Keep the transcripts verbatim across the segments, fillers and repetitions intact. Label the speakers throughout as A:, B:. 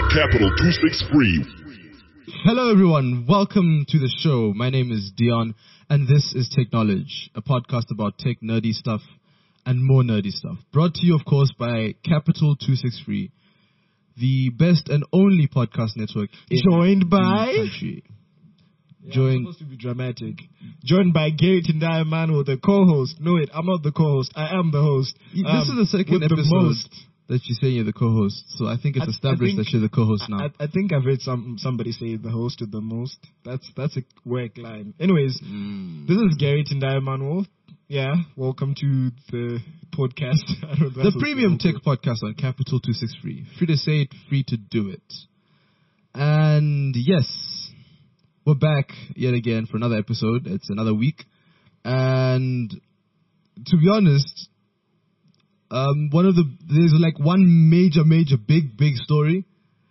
A: Capital two sixty-three.
B: Hello everyone, welcome to the show. My name is Dion and this is Techknowledge, a podcast about tech nerdy stuff and more nerdy stuff. Brought to you of course by Capital two sixty-three, the best and only podcast network in
C: Joined by
B: the country.
C: Yeah,
B: Joined
C: I'm supposed to be dramatic. Joined by Gary Tindaya Manuel, the co-host. No, wait, I'm not the co-host. I am the host.
B: This
C: Um,
B: is the second
C: with the
B: episode
C: most.
B: that you're saying you're the co-host, so I think it's
C: I- I
B: established
C: think-
B: that you're the co-host now.
C: I, I think I've heard some somebody say the host with the most. That's that's a work line. Anyways,
B: Mm.
C: this is Gary Tindaya Manuel. Yeah, welcome to the podcast. I don't know,
B: The
C: that's
B: premium
C: so
B: tech podcast on Capital two sixty-three. Free to say it, free to do it. And yes, we're back yet again for another episode. It's another week. And to be honest, um, one of the, there's like one major, major, big, big story.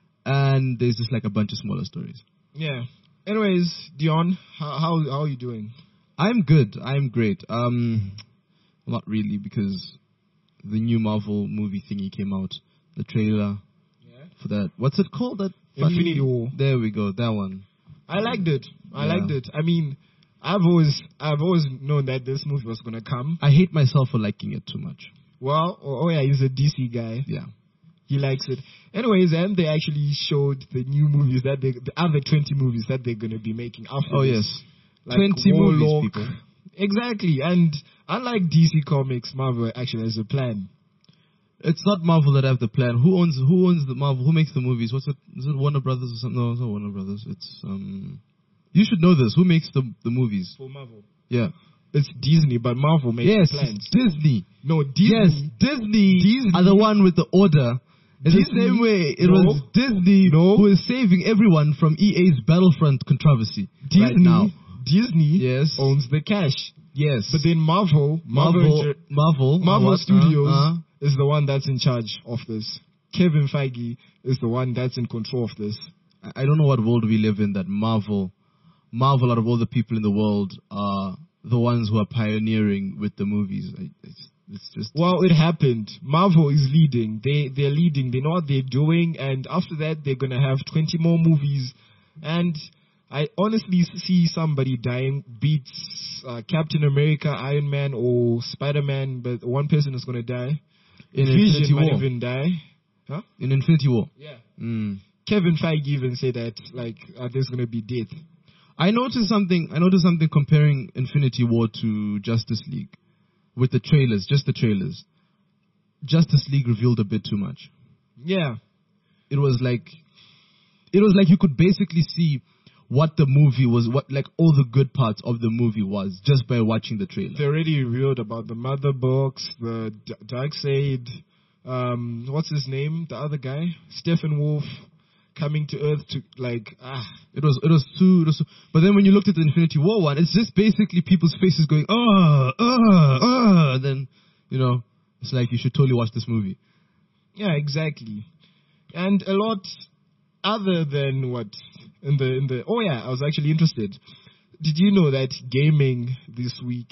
B: And there's just like a bunch of smaller stories.
C: Yeah. Anyways, Dion, how how, how are you doing?
B: I'm good. I'm great. Um, not really, because the new Marvel movie thingy came out. The trailer
C: Yeah.
B: for that. What's it called? That
C: Infinity
B: funny-
C: War.
B: There we go. That one.
C: I liked it. I
B: Yeah.
C: liked it. I mean, I've always I've always known that this movie was gonna come.
B: I hate myself for liking it too much.
C: Well, oh, oh yeah, he's a D C guy.
B: Yeah.
C: He likes it. Anyways, and they actually showed the new movies that they, the other twenty movies that they're gonna be making after.
B: Oh
C: this.
B: yes.
C: Like
B: Twenty movies,
C: Warlock.
B: people.
C: Exactly, and unlike D C Comics, Marvel actually has a plan.
B: It's not Marvel that have the plan. Who owns Who owns the Marvel? Who makes the movies? What's it? Is it Warner Brothers or something? No, it's not Warner Brothers. It's um. You should know this. Who makes the the movies?
C: For Marvel,
B: Yeah.
C: it's Disney, but Marvel makes
B: Yes,
C: the plans.
B: it's Disney.
C: No, Disney.
B: Yes, Disney,
C: Disney-
B: are the one with the order. In the
C: Disney-
B: same way, it
C: No.
B: was Disney
C: No.
B: who is saving everyone from E A's Battlefront controversy
C: Disney.
B: right now.
C: Disney
B: Yes.
C: owns the cash,
B: Yes,
C: but then Marvel, Marvel,
B: Marvel,
C: Inter-
B: Marvel,
C: Marvel
B: uh, what?
C: Studios
B: Uh, uh,
C: is the one that's in charge of this. Kevin Feige is the one that's in control of this.
B: I I don't know what world we live in that Marvel, Marvel, out of all the people in the world, are the ones who are pioneering with the movies. I, it's, it's just
C: Well, it happened. Marvel is leading. They they're leading. They know what they're doing, and after that, they're gonna have twenty more movies. And I honestly see somebody dying beats uh, Captain America, Iron Man, or Spider Man, but one person is gonna die.
B: in
C: Vision
B: Infinity
C: might
B: War.
C: even die. Huh?
B: In Infinity War.
C: Yeah.
B: Mm.
C: Kevin Feige even said that like uh, there's gonna be death.
B: I noticed something. I noticed something comparing Infinity War to Justice League with the trailers, just the trailers. Justice League revealed a bit too much.
C: Yeah.
B: It was like, it was like you could basically see what the movie was, what like all the good parts of the movie was just by watching the trailer.
C: They already revealed about the Mother Box, the D- Darkseid, um, what's his name? The other guy, Stephen Wolf, coming to Earth to like ah.
B: It was, it was too, it was too, but then when you looked at the Infinity War one, it's just basically people's faces going, ah, ah, ah, and then, you know, it's like you should totally watch this movie.
C: Yeah, exactly. And a lot other than what in the in the oh yeah, I was actually interested. Did you know that gaming this week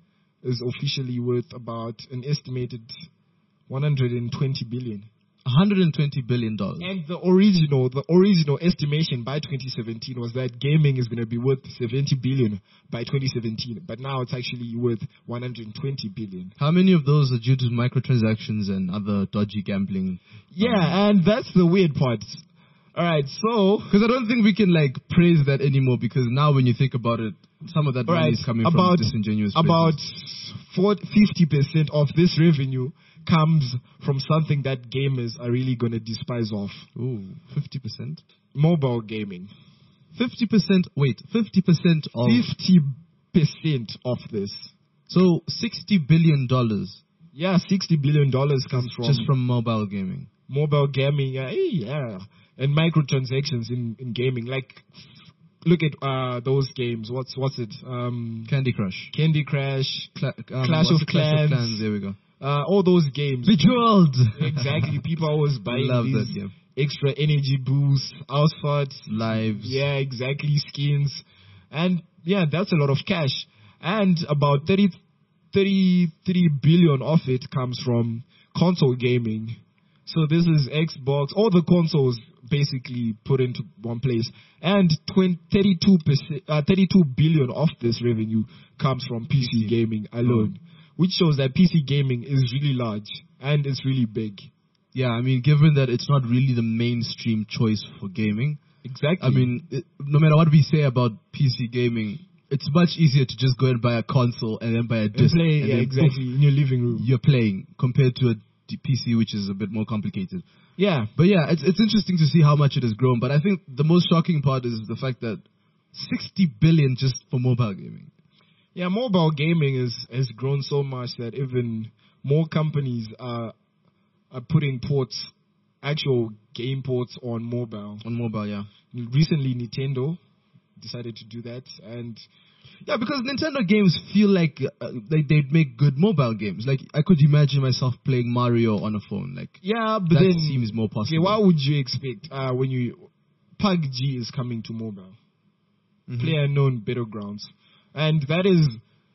C: is officially worth about an estimated one hundred twenty billion?
B: one hundred twenty billion dollars.
C: And the original, the original estimation by twenty seventeen was that gaming is going to be worth seventy billion by twenty seventeen, but now it's actually worth one hundred twenty billion.
B: How many of those are due to microtransactions and other dodgy gambling?
C: Yeah, and that's the weird part. All right, so
B: Because I don't think we can like praise that anymore, because now when you think about it, some of that
C: all
B: money
C: right,
B: is coming
C: about
B: from disingenuous
C: about
B: business.
C: fifty percent of this revenue comes from something that gamers are really going to despise of.
B: Ooh, fifty percent?
C: Mobile gaming.
B: fifty percent, wait, fifty percent of...
C: fifty percent of this.
B: So sixty billion dollars
C: Yeah, sixty billion dollars comes from
B: just from mobile gaming.
C: mobile gaming. Yeah, eh, yeah. And microtransactions in, in gaming. Like, look at uh, those games. What's what's it? Um,
B: Candy Crush.
C: Candy Crush,
B: Cla- um,
C: Clash
B: what's
C: of
B: it? Clash
C: Clans.
B: of Clans, there we go.
C: uh, all those games.
B: Bejeweled!
C: Exactly. People always buying
B: Love
C: these
B: that game.
C: extra energy boosts, outfits.
B: Lives.
C: Yeah, exactly. Skins. And yeah, that's a lot of cash. And about thirty, thirty-three billion of it comes from console gaming. So this is Xbox, all the consoles, basically put into one place. And twenty, thirty-two percent, uh, thirty-two billion of this revenue comes from P C, P C. gaming alone, oh. which shows that P C gaming is really large and it's really big.
B: Yeah, I mean, given that it's not really the mainstream choice for gaming.
C: Exactly.
B: I mean, it, no matter what we say about P C gaming, it's much easier to just go and buy a console and then buy a disc.
C: And play,
B: and
C: yeah, exactly, poof, in your living room.
B: You're playing, compared to a P C, which is a bit more complicated.
C: Yeah.
B: But yeah, it's it's interesting to see how much it has grown. But I think the most shocking part is the fact that sixty billion just for mobile gaming.
C: Yeah, mobile gaming is has grown so much that even more companies are are putting ports, actual game ports on mobile.
B: On mobile, yeah.
C: Recently, Nintendo decided to do that, and
B: yeah, because Nintendo games feel like uh, they they'd make good mobile games. Like I could imagine myself playing Mario on a phone. Like
C: yeah, but
B: that
C: then
B: seems more possible.
C: Okay, what would you expect uh, when you P U B G is coming to mobile? Mm-hmm. PlayerUnknown Battlegrounds, and that is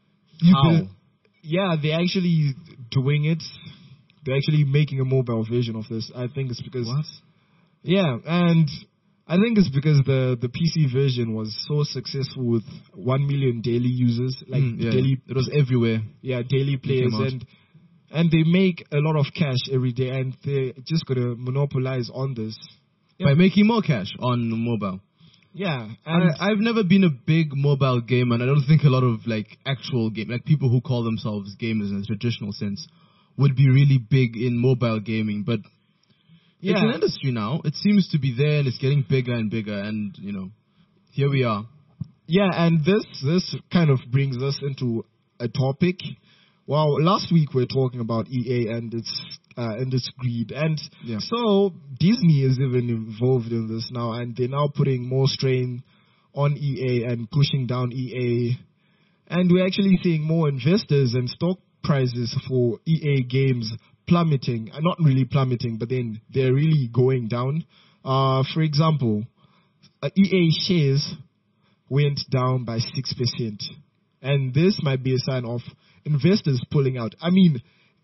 B: how?
C: Yeah, they're actually doing it. They're actually making a mobile version of this. I think it's because
B: what?
C: Yeah, and I think it's because the, the P C version was so successful with one million daily users, like
B: mm, yeah,
C: daily.
B: It was everywhere.
C: Yeah, daily players, and and they make a lot of cash every day, and they're just gonna monopolize on this
B: yeah. by making more cash on mobile.
C: Yeah, and
B: I, I've never been a big mobile gamer, and I don't think a lot of like actual game, like people who call themselves gamers in a traditional sense, would be really big in mobile gaming, but. Yeah. It's an industry now. It seems to be there and it's getting bigger and bigger, and you know, here we are.
C: Yeah, and this this kind of brings us into a topic. Well, last week we were talking about E A and its uh, and its greed, and
B: yeah.
C: so Disney is even involved in this now, and they're now putting more strain on E A and pushing down E A, and we're actually seeing more investors and stock prices for E A games plummeting, uh, not really plummeting, but then they're really going down. Uh, for example, uh, E A shares went down by six percent. And this might be a sign of investors pulling out. I mean,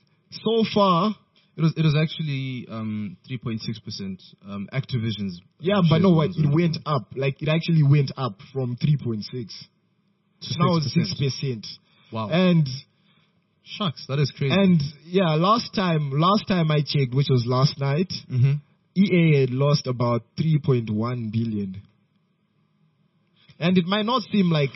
C: so far...
B: It was it was actually um, three point six percent. Um, Activision's...
C: Yeah, but no, what, it went up. Like, it actually went up from three point six. Now it's six percent.
B: Wow.
C: And...
B: Shucks, that is crazy.
C: And yeah, last time, last time I checked, which was last night,
B: mm-hmm.
C: E A had lost about three point one billion. And it might not seem like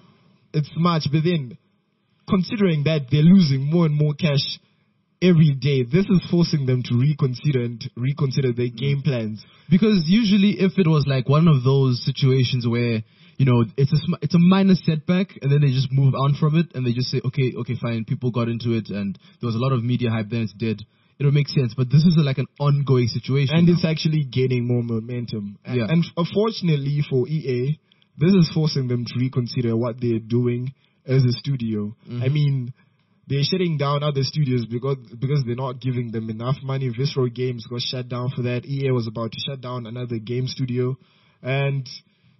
C: it's much, but then considering that they're losing more and more cash every day, this is forcing them to reconsider and reconsider their game plans.
B: Because usually, if it was like one of those situations where, you know, it's a sm- it's a minor setback, and then they just move on from it, and they just say, okay, okay, fine, people got into it, and there was a lot of media hype, then it's dead. It would make sense, but this is a, like an ongoing situation,
C: and
B: now.
C: It's actually gaining more momentum.
B: Yeah.
C: And unfortunately for E A, this is forcing them to reconsider what they're doing as a studio. Mm-hmm. I mean, they're shutting down other studios because because they're not giving them enough money. Visceral Games got shut down for that. E A was about to shut down another game studio, and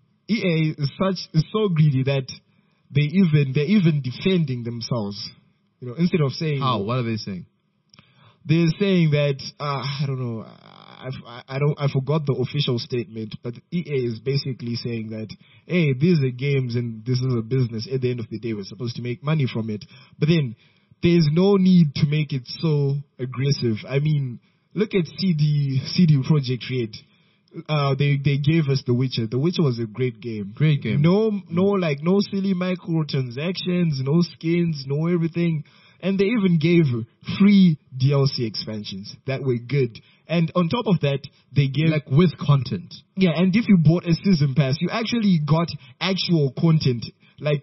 C: E A is such is so greedy that they even they're even defending themselves. You know, instead of saying
B: how, what are they saying?
C: They're saying that uh, I don't know. I, I don't I forgot the official statement, but E A is basically saying that hey, these are games and this is a business. At the end of the day, we're supposed to make money from it. But then there's no need to make it so aggressive. I mean, look at C D C D Projekt Red. Uh, they they gave us The Witcher. The Witcher was a great game.
B: Great game.
C: No no like no silly microtransactions, no skins, no everything. And they even gave free D L C expansions that were good. And on top of that, they gave
B: like with content.
C: Yeah, and if you bought a season pass, you actually got actual content, like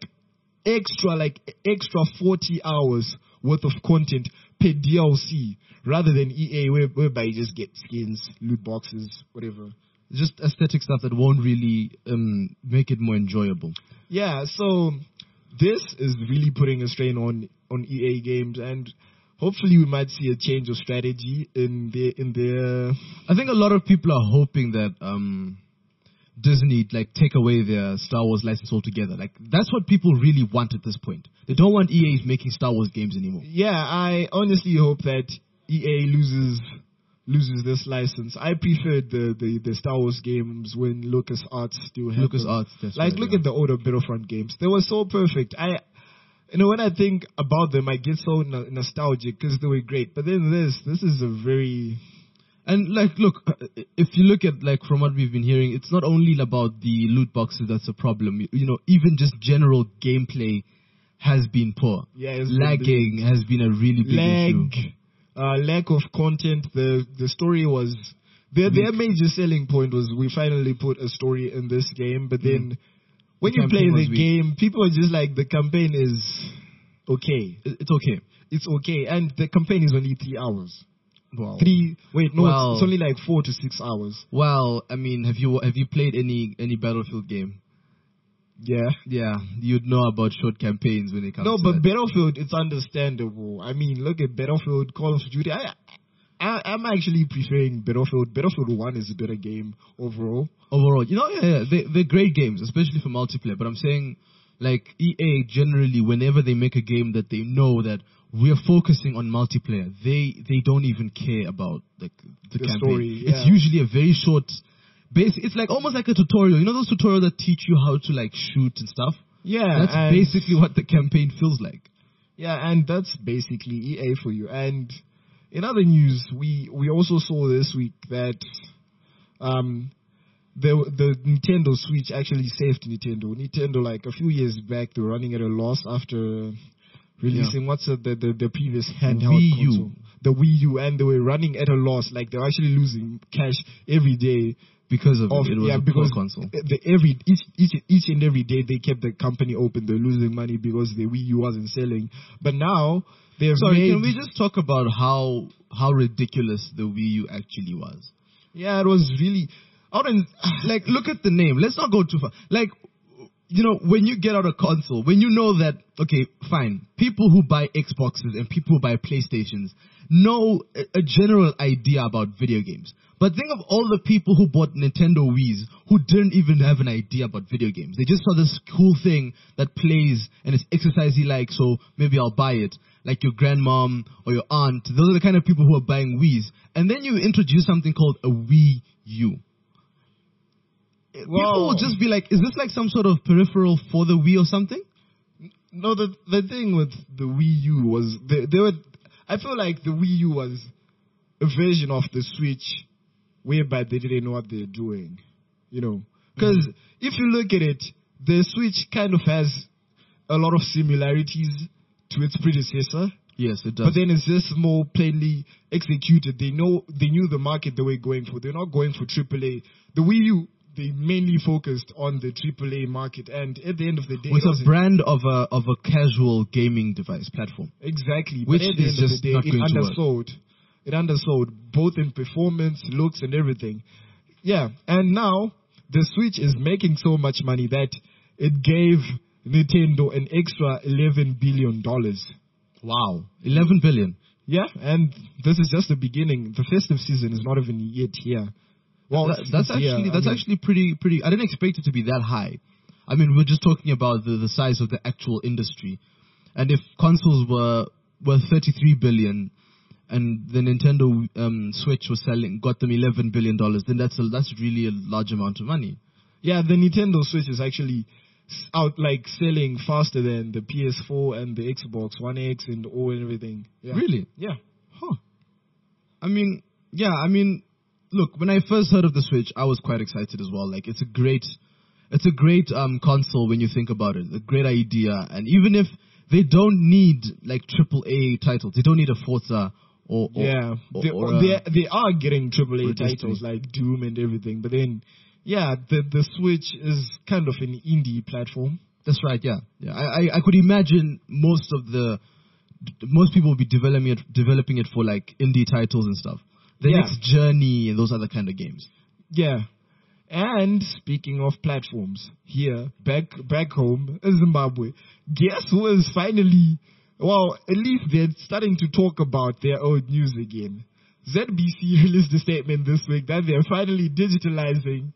C: extra like extra forty hours worth of content per D L C. Rather than E A, where, whereby you just get skins, loot boxes, whatever.
B: Just aesthetic stuff that won't really um, make it more enjoyable.
C: Yeah, so this is really putting a strain on, on E A games, and hopefully we might see a change of strategy in their in their.
B: I think a lot of people are hoping that um, Disney like take away their Star Wars license altogether. Like that's what people really want at this point. They don't want E A making Star Wars games anymore.
C: Yeah, I honestly hope that E A loses loses this license. I preferred the, the, the Star Wars games when LucasArts still had
B: Lucas
C: them.
B: Arts, that's
C: Like,
B: right,
C: look
B: yeah.
C: at the older Battlefront games. They were so perfect. I, you know, when I think about them, I get so no- nostalgic because they were great. But then this, this is a very...
B: And like, look, uh, if you look at like from what we've been hearing, it's not only about the loot boxes that's a problem. You, you know, even just general gameplay has been poor.
C: Yeah, it's been
B: Lagging has been a really big
C: lag,
B: issue.
C: uh, lack of content. The the story was their their major selling point was we finally put a story in this game. But then when
B: The
C: you play
B: campaign
C: the
B: was weak.
C: game, people are just like the campaign is okay.
B: It- It's okay.
C: It's okay, and the campaign is only three hours.
B: Well,
C: Three wait no,
B: Well-
C: it's, it's only like four to six hours.
B: well, I mean, have you have you played any any Battlefield game?
C: Yeah.
B: Yeah, you'd know about short campaigns when it comes.
C: No,
B: to
C: but
B: that.
C: Battlefield, it's understandable. I mean, look at Battlefield, Call of Duty. I, I, I'm actually preferring Battlefield. Battlefield one is a better game overall.
B: overall, you know, yeah, yeah, they, they're great games, especially for multiplayer. But I'm saying, like, E A generally, whenever they make a game that they know that we're focusing on multiplayer, they they don't even care about like the,
C: The
B: campaign.
C: story,
B: It's
C: yeah.
B: usually a very short. Base, it's like almost like a tutorial. You know those tutorials that teach you how to like shoot and stuff.
C: Yeah,
B: That's
C: and,
B: basically what the campaign feels like.
C: yeah, and that's basically E A for you. And in other news, we we also saw this week that um the the Nintendo Switch actually saved Nintendo. Nintendo, like a few years back, they were running at a loss after releasing what's the, the the the previous handheld
B: Wii U.
C: console, the Wii U, and they were running at a loss. Like they were actually losing cash every day.
B: Because of,
C: Of,
B: it, it was
C: yeah,
B: a poor
C: because
B: console.
C: the, every each, each each and every day they kept the company open. They're losing money because the Wii U wasn't selling. But now they've
B: Sorry,
C: made,
B: can we just talk about how how ridiculous the Wii U actually was?
C: yeah, it was really. I don't
B: Like, look at the name. Let's not go too far. Like, you know, when you get out a console, when you know that, okay, fine, people who buy Xboxes and people who buy PlayStations know a, a general idea about video games. But think of all the people who bought Nintendo Wiis who didn't even have an idea about video games. They just saw this cool thing that plays and it's exercisey like, so maybe I'll buy it. Like your grandmom or your aunt. Those are the kind of people who are buying Wiis. And then you introduce something called a Wii U. People
C: Wow.
B: will just be like, is this like some sort of peripheral for the Wii or something?
C: No, the the thing with the Wii U was they, they were. I feel like the Wii U was a version of the Switch, whereby they didn't know what they're doing. You know, because if you look at it, the Switch kind of has a lot of similarities to its predecessor.
B: Yes, it does.
C: But then it's just more plainly executed. They know they knew the market they were going for. They're not going for triple A. The Wii U, they mainly focused on the triple A market, and at the end of the day,
B: with
C: it
B: a
C: wasn't-
B: brand of a of a casual gaming device platform.
C: exactly,
B: which
C: but at the
B: is
C: end of
B: just
C: the day,
B: not
C: it
B: going to work.
C: undersold. It undersold both in performance, looks, and everything. Yeah, and now the Switch is making so much money that it gave Nintendo an extra eleven billion dollars.
B: Wow, eleven billion.
C: Yeah, and this is just the beginning. The festive season is not even yet here. Well,
B: That- that's
C: it's here.
B: actually
C: I
B: that's
C: mean,
B: actually pretty pretty. I didn't expect it to be that high. I mean, we're just talking about the, the size of the actual industry, and if consoles were were thirty-three billion, and the Nintendo um, Switch was selling got them eleven billion dollars, then that's a, that's really a large amount of money.
C: yeah, the Nintendo Switch is actually s- out like selling faster than the P S four and the Xbox One X and all and everything. Yeah.
B: Really?
C: Yeah.
B: Huh. I mean, yeah, I mean, look, when I first heard of the Switch, I was quite excited as well. Like, it's a great, it's a great um, console when you think about it. A great idea. And even if they don't need, like, triple A titles, they don't need a Forza or, or
C: Yeah,
B: or,
C: they,
B: or, uh,
C: they they are getting triple
B: or
C: A
B: Destiny.
C: titles like Doom and everything, but then yeah, the the Switch is kind of an indie platform.
B: That's right, yeah. Yeah, I, I, I could imagine most of the, most people will be developing it, developing it for, like, indie titles and stuff. The
C: Yeah.
B: next Journey and those other kind of games.
C: Yeah, and speaking of platforms, here back back home in Zimbabwe, guess who is finally? Well, at least they're starting to talk about their old news again. Z B C released a statement this week that they're finally digitalizing.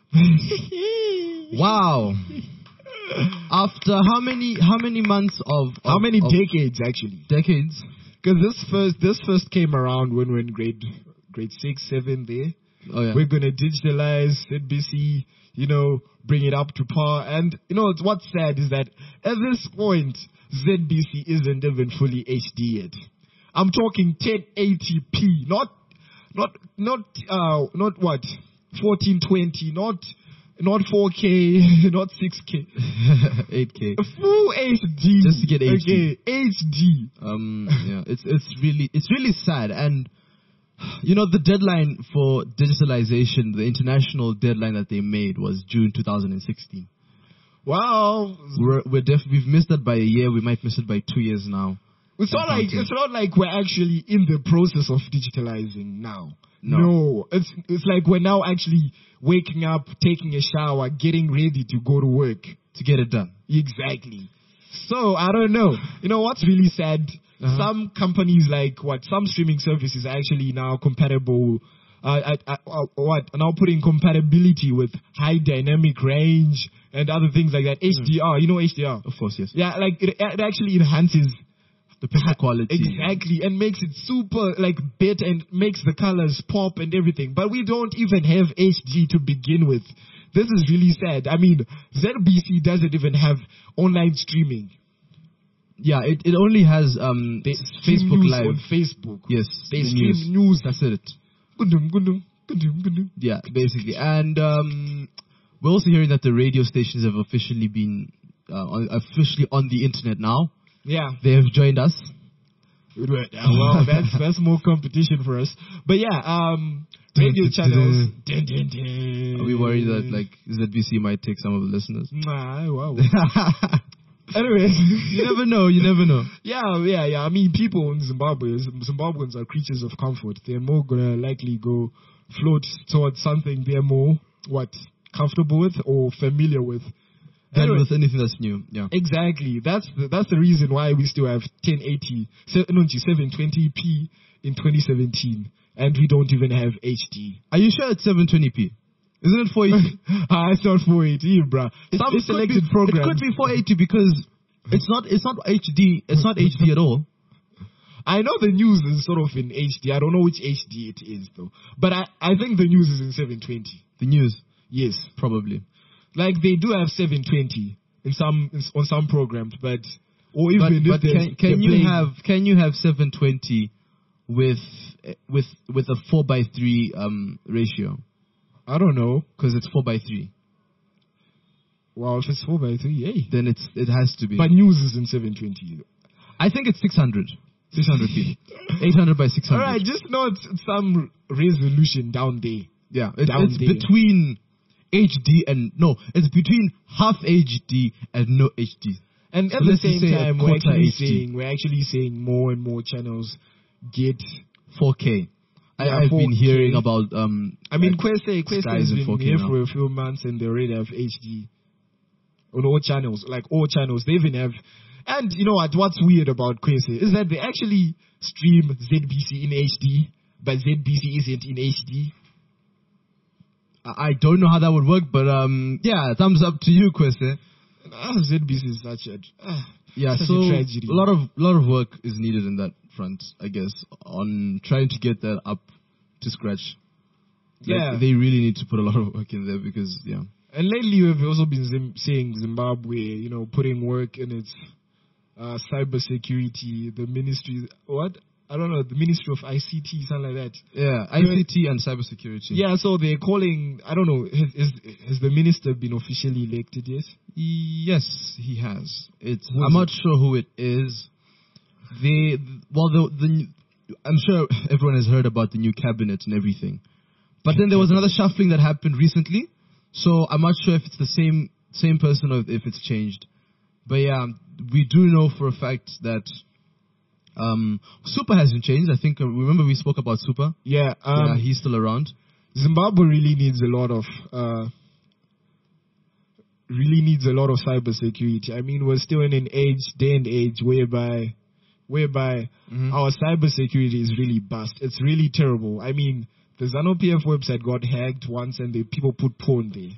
B: Wow. After how many how many months of, of
C: How many
B: of
C: decades actually?
B: decades?
C: Because this first this first came around when we were in grade grade six, seven there.
B: Oh yeah.
C: We're going to digitalize Z B C, you know, bring it up to par. And, you know, what's sad is that at this point, Z B C isn't even fully H D yet. I'm talking ten eighty p, not, not, not, uh, not what, fourteen twenty, not, not four K, not six K.
B: eight K.
C: Full H D.
B: Just to get H D.
C: Okay, H D.
B: Um, yeah, it's, it's really, it's really sad. And, you know, the deadline for digitalization, the international deadline that they made was June two thousand sixteen.
C: Wow.
B: We're, we're def- we've missed that by a year. We might miss it by two years now.
C: It's not like it's not like we're actually in the process of digitalizing now.
B: No.
C: no, it's it's like we're now actually waking up, taking a shower, getting ready to go to work
B: to get it done.
C: Exactly. So I don't know. You know what's really sad? Uh-huh. Some companies like what some streaming services are actually now compatible. Uh, at, at, uh, what now putting compatibility with high dynamic range and other things like that. H D R, mm. You know H D R?
B: Of course, yes.
C: Yeah, like it, it actually enhances
B: the picture quality.
C: Exactly, and makes it super like better and makes the colors pop and everything. But we don't even have H D to begin with. This is really sad. I mean, Z B C doesn't even have online streaming.
B: Yeah, it, it only has um
C: they
B: Facebook
C: news
B: Live
C: on Facebook.
B: Yes,
C: they
B: the
C: stream
B: news.
C: news.
B: That's it.
C: Gundum, gundum, gundum, gundum.
B: Yeah, basically, and um, we're also hearing that the radio stations have officially been uh, on, officially on the internet now.
C: Yeah,
B: they have joined us.
C: Yeah, well, that's that's more competition for us. But yeah, um, radio channels. Dun, dun, dun.
B: Are we worried that like Z B C might take some of the listeners?
C: Nah, wow. Anyways,
B: you never know. You never know.
C: Yeah, yeah, yeah. I mean, people in Zimbabwe, Zimbabweans are creatures of comfort. They're more gonna likely go float towards something they're more what comfortable with or familiar with.
B: Than
C: Anyway,
B: with anything that's new. Yeah.
C: Exactly. That's the, that's the reason why we still have ten eighty, seven twenty p in twenty seventeen, and we don't even have H D.
B: Are you sure it's seven twenty p? Isn't it four eighty?
C: Ah, it's not four eighty, bruh. Some
B: it
C: selected
B: be,
C: programs.
B: It could be four eighty because it's not it's not H D. It's not H D at all.
C: I know the news is sort of in H D. I don't know which H D it is though. But I, I think the news is in seven twenty.
B: The news?
C: Yes.
B: Probably.
C: Like they do have seven twenty in some in, on some programs, but or even
B: but, but
C: if
B: can, can you playing, have can you have seven twenty with with with a four by three um ratio?
C: I don't know,
B: because it's four by three.
C: Wow, if it's four by three, hey,
B: then it's it has to be.
C: But news is in seven twenty.
B: I think it's six hundred. six hundred p. eight hundred by six hundred.
C: All right, just not some resolution down there.
B: Yeah, it, it's there. Between H D and no, it's between half H D and no H D.
C: And so at the same time, we're actually H D. saying we're actually saying more and more channels get
B: four K. I, yeah, I've four K. Been hearing about um.
C: I mean, Kwese Kwese has been here now. For a few months, and they already have H D on all channels. Like all channels, they even have. And you know what? What's weird about Kwese is that they actually stream Z B C in H D, but Z B C isn't in H D.
B: I don't know how that would work, but um, yeah, thumbs up to you, Kwese.
C: Ah, Z B C is such a ah,
B: yeah,
C: such
B: so
C: a tragedy.
B: a lot of lot of work is needed in that front, I guess, on trying to get that up to scratch.
C: Yeah,
B: like, they really need to put a lot of work in there because yeah.
C: And lately, we've also been zim- seeing Zimbabwe, you know, putting work in its uh, cyber security, the ministry, what? I don't know, the Ministry of I C T, something like that.
B: Yeah, I C T and cybersecurity.
C: Yeah, so they're calling, I don't know, has, has the minister been officially elected yet?
B: Yes, he has. It's I'm not it? sure who it is. They, well, the, the I'm sure everyone has heard about the new cabinet and everything. But then there was another shuffling that happened recently, so I'm not sure if it's the same same person or if it's changed. But yeah, we do know for a fact that Um, Super hasn't changed. I think, uh, remember we spoke about Super?
C: Yeah. Um,
B: yeah, he's still around.
C: Zimbabwe really needs a lot of, uh, really needs a lot of cyber security. I mean, we're still in an age, day and age, whereby, whereby mm-hmm. our cyber security is really bust. It's really terrible. I mean, the ZANU P F website got hacked once and the people put porn there.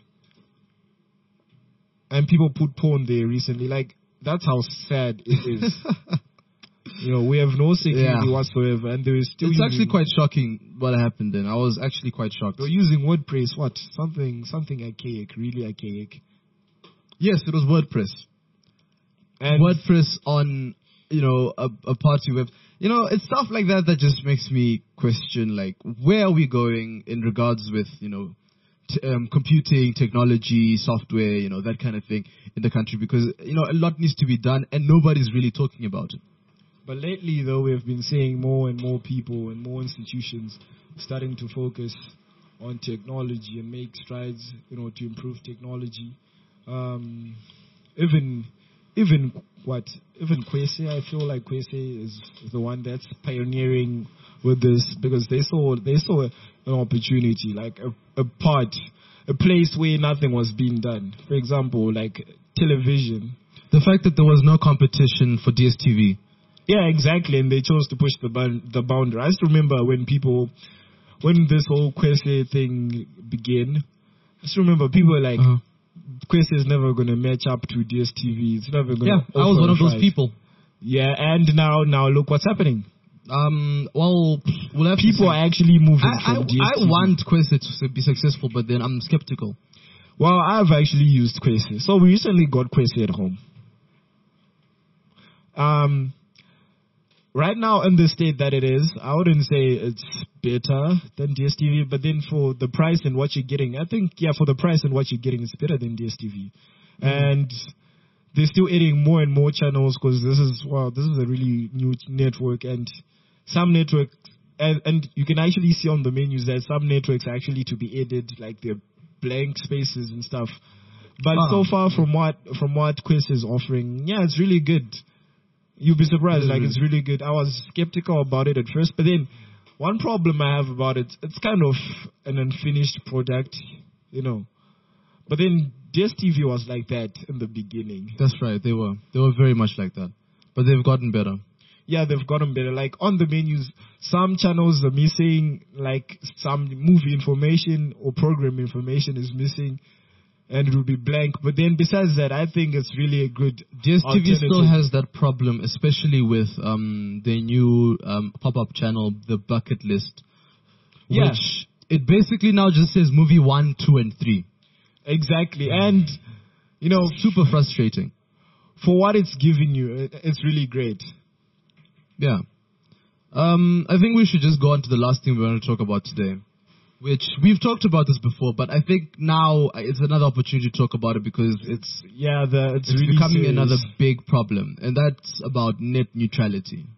C: And people put porn there recently. Like, that's how sad it is. You know, we have no security
B: Yeah.
C: whatsoever, and there is still.
B: It's
C: using,
B: actually quite shocking what happened then. I was actually quite shocked.
C: They're using WordPress. What? Something, something archaic, really archaic.
B: Yes, it was WordPress.
C: And
B: WordPress on, you know, a, a party web. You know, it's stuff like that that just makes me question, like, where are we going in regards with, you know, t- um, computing, technology, software, you know, that kind of thing in the country, because, you know, a lot needs to be done and nobody's really talking about it.
C: But lately, though, we've been seeing more and more people and more institutions starting to focus on technology and make strides, you know, to improve technology. Um, even, even what, even Kwese, I feel like Kwese is, is the one that's pioneering with this, because they saw they saw an opportunity, like a, a part, a place where nothing was being done. For example, like television.
B: The fact that there was no competition for D S T V.
C: Yeah, exactly, and they chose to push the bun- the boundary. I just remember when people, when this whole Kwese thing began, I just remember people were like,
B: Uh-huh.
C: Kwese is never going to match up to D S T V. It's never going to.
B: Yeah, I was one of those people.
C: Yeah, and now, now look what's happening.
B: Um, well, we'll have
C: People
B: to
C: are actually moving
B: I,
C: from
B: I,
C: D S T V.
B: I want Quest to be successful, but then I'm skeptical.
C: Well, I've actually used Kwese. So we recently got Kwese at home. Um, right now in the state that it is, I wouldn't say it's better than D S T V, but then for the price and what you're getting, I think, yeah, for the price and what you're getting, it's better than D S T V. Mm. And they're still adding more and more channels, because this is, wow, this is a really new network, and some networks, and, and you can actually see on the menus that some networks are actually to be added, like they're blank spaces and stuff. But
B: Ah.
C: so far from what, from what Quest is offering, yeah, it's really good. You'll be surprised,
B: Mm.
C: like it's really good. I was skeptical about it at first, but then one problem I have about it, it's kind of an unfinished product, you know. But then D S T V was like that in the beginning.
B: That's right, they were. They were very much like that. But they've gotten better.
C: Yeah, they've gotten better. Like on the menus, some channels are missing, like some movie information or program information is missing, and it will be blank. But then besides that, I think it's really a good
B: D S T V still
C: alternative.
B: has that problem, especially with um, their new um, pop-up channel, the Bucket List,
C: Yeah.
B: which it basically now just says movie one, two, and three.
C: Exactly. And, you know,
B: Super frustrating.
C: for what it's giving you, it- it's really great.
B: Yeah. Um, I think we should just go on to the last thing we want to talk about today, which we've talked about this before, but I think now it's another opportunity to talk about it because it's
C: Yeah, the, it's,
B: it's
C: really
B: becoming
C: serious.
B: another big problem, and that's about net neutrality.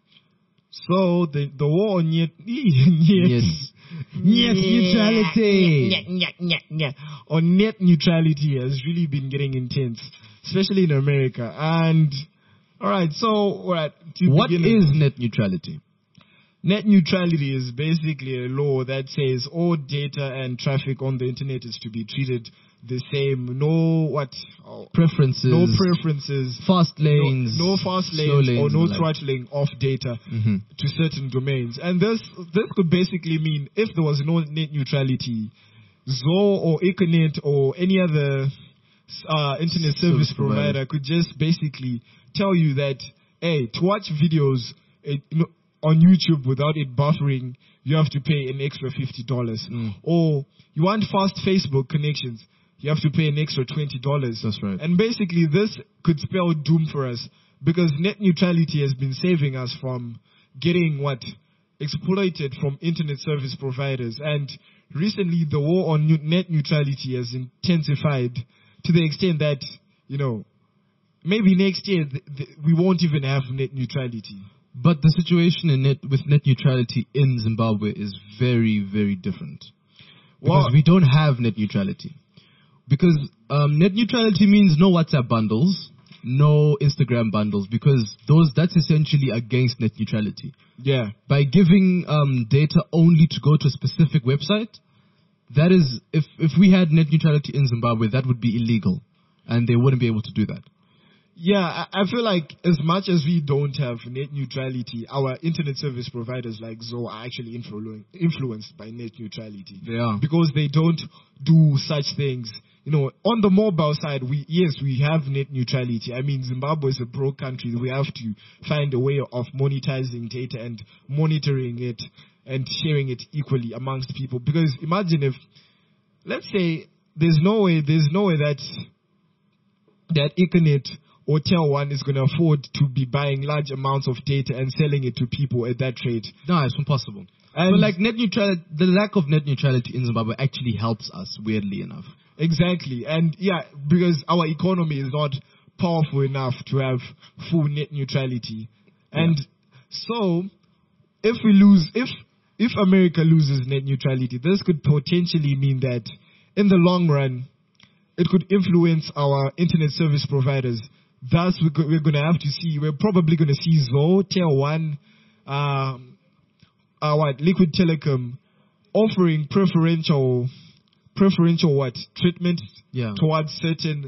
C: So the the war on net, net,
B: Yes. Net neutrality.
C: net, net, net, net, on net neutrality has really been getting intense, especially in America. And all right, so all right, to
B: What
C: begin
B: is
C: with,
B: net neutrality?
C: net neutrality is basically a law that says all data and traffic on the internet is to be treated the same. No what? Oh,
B: Preferences.
C: no preferences.
B: Fast lanes.
C: No, no fast
B: slow
C: lanes, or no
B: and the like.
C: throttling of data
B: Mhm.
C: to certain domains. And this this could basically mean if there was no net neutrality, Zoho or Econet or any other uh, internet service
B: Service provider.
C: provider could just basically tell you that, hey, to watch videos eh, you know, on YouTube without it buffering, you have to pay an extra fifty dollars.
B: Mm.
C: Or you want fast Facebook connections, you have to pay an extra twenty dollars.
B: That's right.
C: And basically this could spell doom for us, because net neutrality has been saving us from getting what? Exploited from internet service providers. And recently the war on nu- net neutrality has intensified to the extent that, you know, maybe next year th- th- we won't even have net neutrality.
B: But the situation in net with net neutrality in Zimbabwe is very, very different. Because
C: Well-
B: we don't have net neutrality. Because um, net neutrality means no WhatsApp bundles, no Instagram bundles, because those that's essentially against net neutrality.
C: Yeah.
B: By giving um, data only to go to a specific website, that is, if, if we had net neutrality in Zimbabwe, that would be illegal, and they wouldn't be able to do that.
C: Yeah, I, I feel like as much as we don't have net neutrality, our internet service providers like Zoho are actually influ- influenced by net neutrality.
B: They are.
C: Because they don't do such things. you know, on the mobile side, we yes, we have net neutrality. I mean, Zimbabwe is a broke country. We have to find a way of monetizing data and monitoring it and sharing it equally amongst people. Because imagine if, let's say, there's no way, there's no way that that Econet or Tel One is going to afford to be buying large amounts of data and selling it to people at that rate.
B: No, it's impossible.
C: And
B: but like net neutrality, the lack of net neutrality in Zimbabwe actually helps us, weirdly enough.
C: Exactly. And yeah, because our economy is not powerful enough to have full net neutrality. And yeah. so if we lose, if, if America loses net neutrality, this could potentially mean that in the long run, it could influence our internet service providers. Thus, we could, we're going to have to see, we're probably going to see Zo, Tel One, um, uh, what, Liquid Telecom offering preferential, preferential what, treatment
B: yeah.
C: towards certain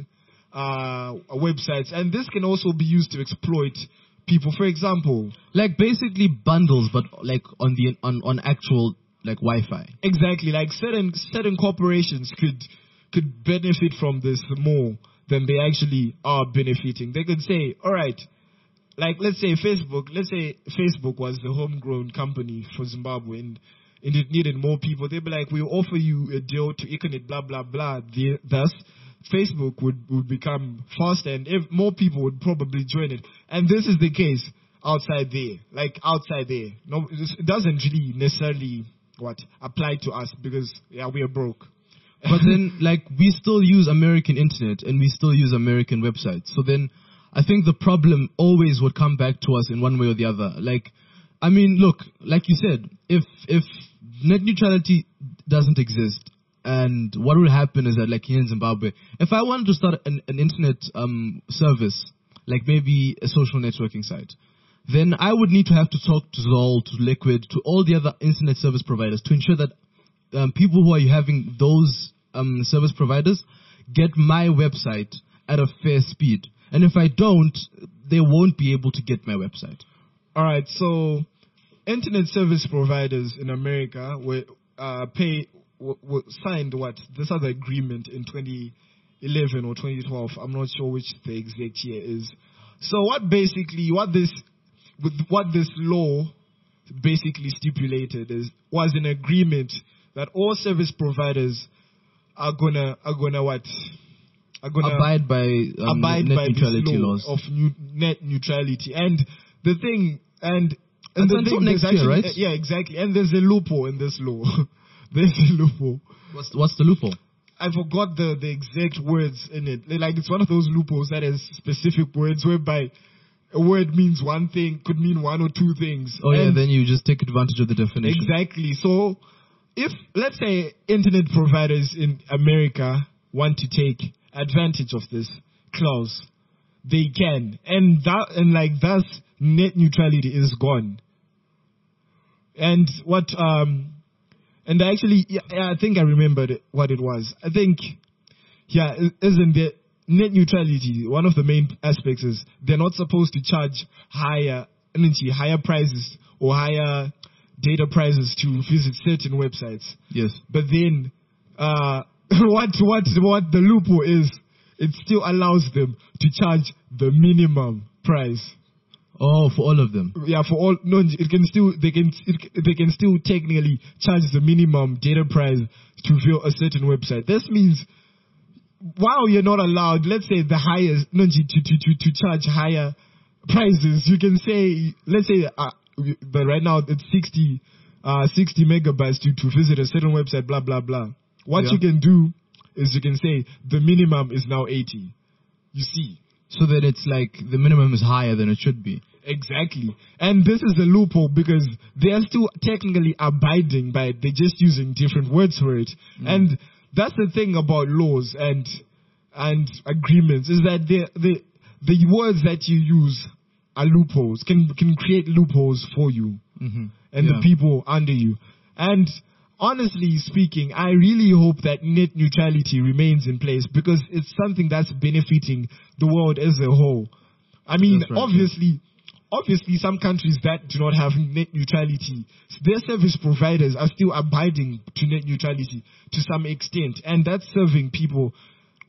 C: uh, websites. And this can also be used to exploit people. For example,
B: like basically bundles, but like on the on, on actual like Wi-Fi.
C: Exactly, like certain certain corporations could could benefit from this more than they actually are benefiting. They could say, all right, like let's say Facebook, let's say Facebook was the homegrown company for Zimbabwe and, and it needed more people. They'd be like, we'll offer you a deal to Econet, blah, blah, blah. The, thus, Facebook would, would become faster and if more people would probably join it. And this is the case outside there, like outside there. No, it doesn't really necessarily what apply to us because, yeah, we are broke.
B: But then, like, we still use American internet and we still use American websites. So then, I think the problem always would come back to us in one way or the other. Like, I mean, look, like you said, if if net neutrality doesn't exist, and what will happen is that, like here in Zimbabwe, if I wanted to start an, an internet um, service, like maybe a social networking site, then I would need to have to talk to Zol, to Liquid, to all the other internet service providers to ensure that Um, people who are having those um, service providers get my website at a fair speed. And if I don't, they won't be able to get my website.
C: All right. So internet service providers in America were uh, pay were, were signed what this other agreement in twenty eleven or twenty twelve. I'm not sure which the exact year is. So what basically what this with what this law basically stipulated is was an agreement that all service providers are gonna are gonna what are gonna
B: abide by um,
C: abide
B: net
C: by
B: neutrality
C: this law
B: laws
C: of new, net neutrality. And the thing and and
B: That's
C: the
B: until
C: thing
B: next
C: actually,
B: year, right?
C: Yeah, exactly. And there's a loophole in this law. There's a loophole.
B: What's what's the loophole?
C: I forgot the the exact words in it. Like it's one of those loopholes that has specific words whereby a word means one thing could mean one or two things.
B: Oh yeah,
C: and
B: then you just take advantage of the definition.
C: Exactly. So if, let's say, internet providers in America want to take advantage of this clause, they can. And that, and like thus, net neutrality is gone. And what, um, and actually, yeah, I think I remembered what it was. I think, yeah, isn't the net neutrality, one of the main aspects is they're not supposed to charge higher, energy, higher prices or higher data prices to visit certain websites.
B: Yes.
C: But then, uh, what, what, what the loophole is, it still allows them to charge the minimum price.
B: Oh, for all of them.
C: Yeah, for all, no, it can still, they can, it, they can still technically charge the minimum data price to view a certain website. This means, while you're not allowed, let's say the highest, no, to, to, to, to charge higher prices, you can say, let's say, uh, but right now it's sixty, uh, sixty megabytes to, to visit a certain website, blah, blah, blah. What
B: yeah.
C: you can do is you can say the minimum is now eighty. You see.
B: So that it's like the minimum is higher than it should be.
C: Exactly. And this is a loophole because they are still technically abiding by it. They're just using different words for it. Mm. And that's the thing about laws and, and agreements is that the, the, the words that you use are loopholes, can can create loopholes for you
B: mm-hmm.
C: and
B: yeah.
C: the people under you. And honestly speaking, I really hope that net neutrality remains in place because it's something that's benefiting the world as a whole. I mean,
B: right,
C: obviously, yeah. obviously some countries that do not have net neutrality, their service providers are still abiding to net neutrality to some extent. And that's serving people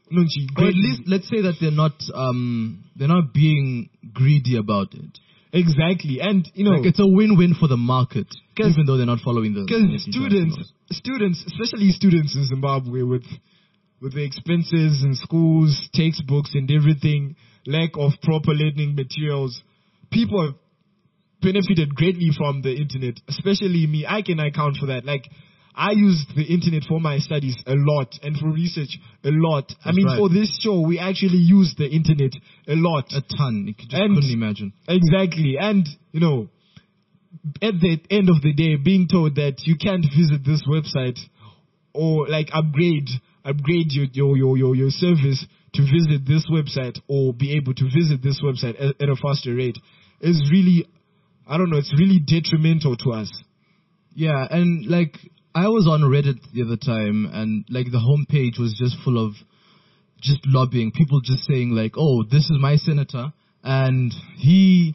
C: Nunchi,
B: Or at
C: greatly.
B: least let's say that they're not um they're not being greedy about it.
C: Exactly. And, you know,
B: Like it's a win-win for the market,
C: 'Cause-
B: even though they're not following the
C: because
B: the
C: students,
B: laws.
C: students, especially students in Zimbabwe with, with the expenses in schools, textbooks and everything, lack of proper learning materials, people have benefited greatly from the internet, especially me. I can account for that. Like, I used the internet for my studies a lot and for research a lot. I
B: That's
C: mean,
B: right.
C: for this show, we actually used the internet a lot.
B: A ton. You could just
C: And-
B: couldn't imagine.
C: Exactly. And, you know, at the end of the day, being told that you can't visit this website or like upgrade, upgrade your, your, your, your, your service to visit this website or be able to visit this website at, at a faster rate is really, I don't know, it's really detrimental to us.
B: Yeah, and like I was on Reddit the other time, and like the homepage was just full of just lobbying, people just saying like, "Oh, this is my senator," and he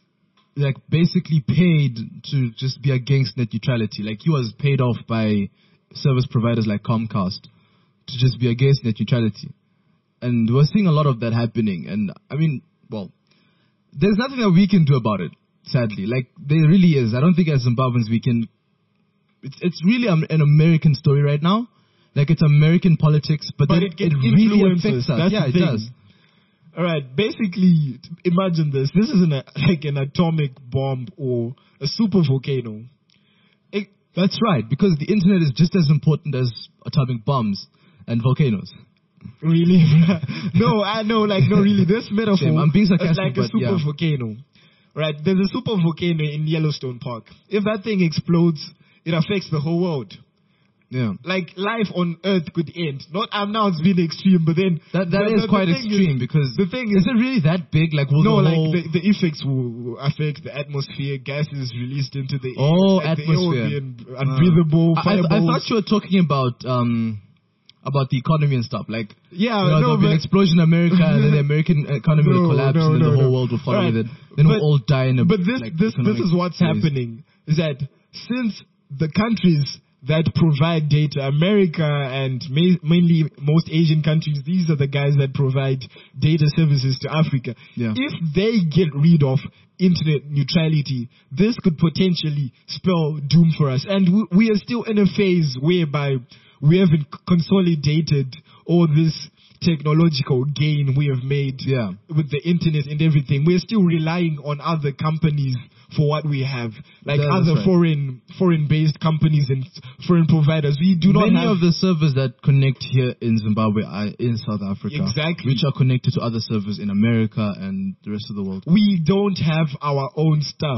B: like basically paid to just be against net neutrality. Like he was paid off by service providers like Comcast to just be against net neutrality, and we're seeing a lot of that happening. And I mean, well, there's nothing that we can do about it. Sadly, like there really is. I don't think as Zimbabweans we can. It's it's really um, an American story right now. Like it's American politics, but,
C: But
B: then
C: it, it,
B: really
C: influences.
B: affects us.
C: That's
B: Yeah,
C: the
B: it
C: thing.
B: does.
C: All right. Basically, imagine this. This is an, like an atomic bomb or a super volcano. It,
B: That's right, because the internet is just as important as atomic bombs and volcanoes.
C: Really? No, I know, like, no, really, this metaphor
B: Shame, I'm being
C: is
B: sarcastic,
C: like a
B: but
C: super
B: yeah.
C: volcano. Right? There's a super volcano in Yellowstone Park. If that thing explodes, it affects the whole world.
B: Yeah,
C: Like, life on Earth could end. Not, I'm now it's being extreme, but then...
B: that that
C: the,
B: is
C: the-
B: quite
C: the thing
B: extreme
C: is,
B: because
C: the thing
B: is
C: is,
B: it really that big? Like, will
C: no,
B: the
C: like,
B: whole
C: the, the effects will, will affect the atmosphere, gases released into the air.
B: Oh,
C: like The air will
B: atmosphere.
C: be un- unbreathable,
B: I, I, I
C: fireballs.
B: thought you were talking about um about the economy and stuff. Like,
C: Yeah,
B: you know,
C: no,
B: there'll be an
C: but-
B: explosion in America, and then the American economy
C: No,
B: will collapse,
C: no,
B: and then
C: no,
B: the whole
C: no.
B: world will follow
C: Right.
B: with it. Then
C: But-
B: we'll all die in a.
C: But this,
B: like,
C: this, this
B: economic
C: is what's
B: phase.
C: happening, is that since the countries that provide data, America and ma- mainly most Asian countries, these are the guys that provide data services to Africa.
B: Yeah.
C: If they get rid of internet neutrality, this could potentially spell doom for us. And we, we are still in a phase whereby we haven't c- consolidated all this technological gain we have made
B: Yeah.
C: with the internet and everything. We're still relying on other companies for what we have, like
B: That's
C: other
B: right.
C: foreign foreign based companies and foreign providers. We do not
B: Many
C: have
B: of the servers that connect here in Zimbabwe are in South Africa,
C: Exactly.
B: which are connected to other servers in America and the rest of the world.
C: we don't have our own stuff.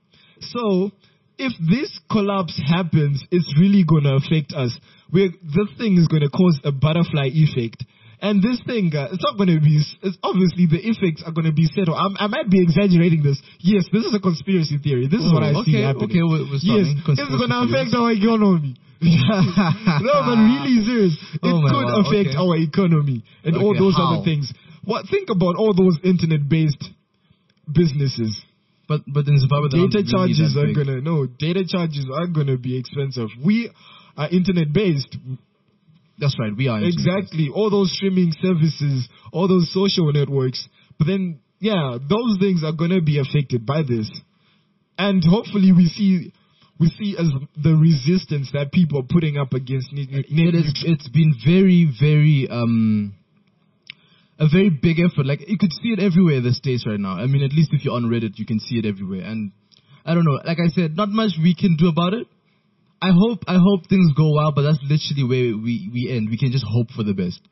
C: So if this collapse happens, it's really going to affect us. We're, this thing is going to cause a butterfly effect. And this thing, uh, it's not going to be, it's obviously the effects are going to be settled. I'm, I might be exaggerating this. Yes, this is a conspiracy theory. This is what I
B: Oh,
C: see
B: okay,
C: happening.
B: okay, we're- we're
C: yes,
B: starting
C: it's
B: conspiracy
C: going to affect
B: theories.
C: our economy. No, but really serious. It
B: Oh my
C: could
B: wow,
C: affect
B: okay.
C: our economy and all
B: Okay,
C: those
B: how?
C: other things. What, think about all those internet-based businesses.
B: But but in Zimbabwe, they're not
C: Data
B: really
C: charges
B: that
C: are
B: big.
C: gonna no data charges are gonna be expensive. We are internet based.
B: That's right, we are
C: Exactly. All those streaming services, all those social networks. But then yeah, those things are gonna be affected by this. And hopefully we see we see as the resistance that people are putting up against net, net
B: It is.
C: neutral-
B: It's been very very um a very big effort. Like you could see it everywhere in the States right now. I mean, at least if you're on Reddit, you can see it everywhere. And I don't know. Like I said, not much we can do about it. I hope I hope things go well, but that's literally where we we end. We can just hope for the best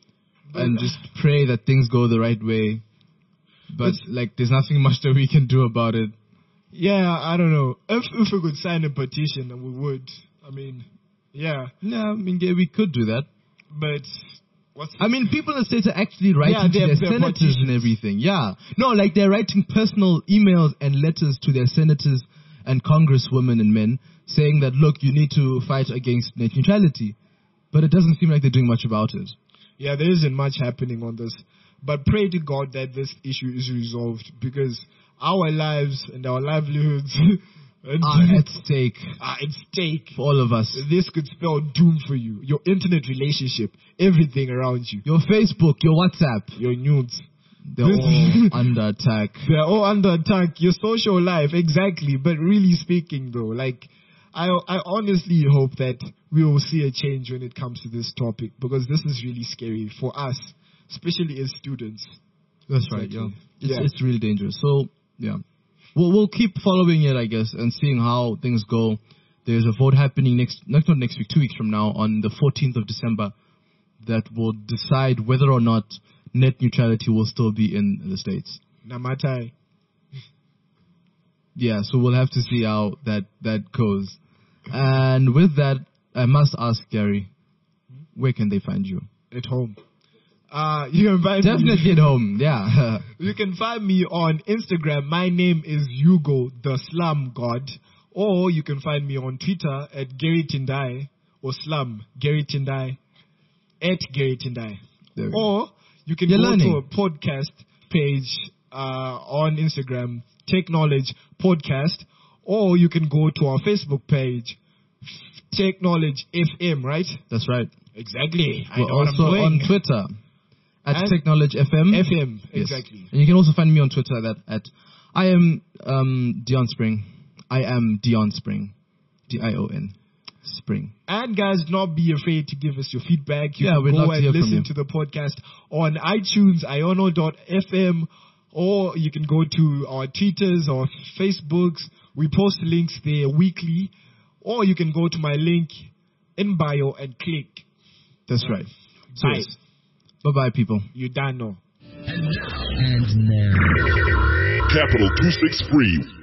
B: and just pray that things go the right way. But like, there's nothing much that we can do about it.
C: Yeah, I don't know. If if we could sign a petition, we would. I mean, yeah.
B: Yeah, I mean, yeah, we could do that.
C: But what's
B: I mean, people in the States are actually writing
C: Yeah,
B: to
C: they're-
B: their
C: they're
B: senators and
C: politicians.
B: everything. Yeah. No, like they're writing personal emails and letters to their senators and congresswomen and men saying that, look, you need to fight against net neutrality. But it doesn't seem like they're doing much about it.
C: Yeah, there isn't much happening on this. But pray to God that this issue is resolved because our lives and our livelihoods And
B: are at stake
C: are at stake.
B: for all of us.
C: This could spell doom for you. Your internet relationship, everything around you,
B: Your Facebook, your WhatsApp,
C: your nudes.
B: they're all under attack.
C: They're all under attack. Your social life, exactly. But really speaking, though, like, I I honestly hope that we will see a change when it comes to this topic, because this is really scary for us, especially as students.
B: That's right, yeah. It's,
C: Yeah.
B: it's really dangerous. So, yeah. We'll, we'll keep following it, I guess, and seeing how things go. There's a vote happening next, not not next week, two weeks from now, on the fourteenth of December, that will decide whether or not net neutrality will still be in the States.
C: Namatai.
B: Yeah, so we'll have to see how that, that goes. And with that, I must ask Gary, where can they find you?
C: At home. Uh, you can find
B: Definitely
C: me.
B: at home, yeah.
C: You can find me on Instagram. My name is Hugo the Slum God. Or you can find me on Twitter at Gary Tindai, or Slum Gary Tindai, at Gary Tindai.
B: There we go.
C: Or you can
B: You're
C: go
B: learning.
C: to a podcast page uh, on Instagram, Tech Knowledge Podcast, or you can go to our Facebook page, Tech Knowledge F M, right?
B: That's right.
C: Exactly. I
B: We're
C: know what I'm
B: also
C: doing.
B: on Twitter at
C: And
B: Techknowledge F M.
C: F M,
B: Yes.
C: exactly.
B: And you can also find me on Twitter that at I am um, Dion Spring. I am Dion Spring. D I O N. Spring.
C: And guys, do not be afraid to give us your feedback. You
B: Yeah,
C: can
B: we'd love
C: go
B: to
C: and
B: hear from
C: listen
B: you.
C: to the podcast on iTunes, iono dot f m, or you can go to our Twitters or Facebooks. We post links there weekly, or you can go to my link in bio and click.
B: That's right. So
C: Bye.
B: yes. Bye-bye, people.
C: You don't know.
A: And now. And now.
D: Capital two six three